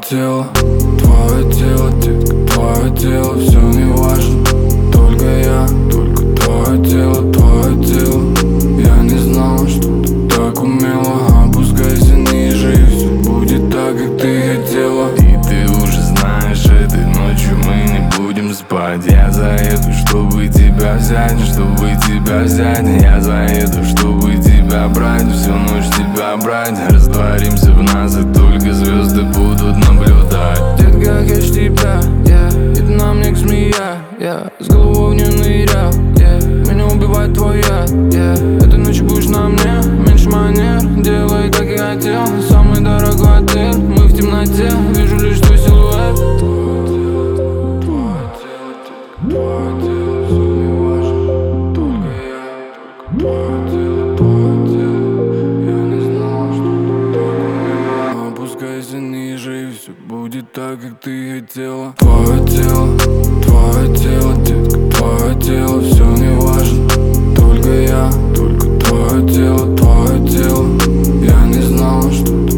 тело, детка, твое тело, все не важно. Только я, только твое тело. Я не знала, что ты так умела. Опускайся ниже, и все будет так, как ты хотела. И ты уже знаешь, этой ночью мы не будем спать. Я заеду, чтобы тебя взять, Я заеду, чтобы тебя брать, всю ночь тебя брать. Растворимся в нас, и только звезды будут наблюдать. Детка, я ж тебя, и ты на мне как змея, с головой в нее нырял, меня убивает твой яд, Этой ночью будешь на мне, меньше манер, делай, как я хотел. Самый дорогой отель, мы в темноте, вижу лишь твой силуэт. Твое тело, все не важно. Только я, только твое тело. Я не знала, что ты так умела. Опускайся ниже, и все будет так, как ты хотела. Твое тело, детка, твое тело, все не важно. Только я, только твое тело. Я не знала, что ты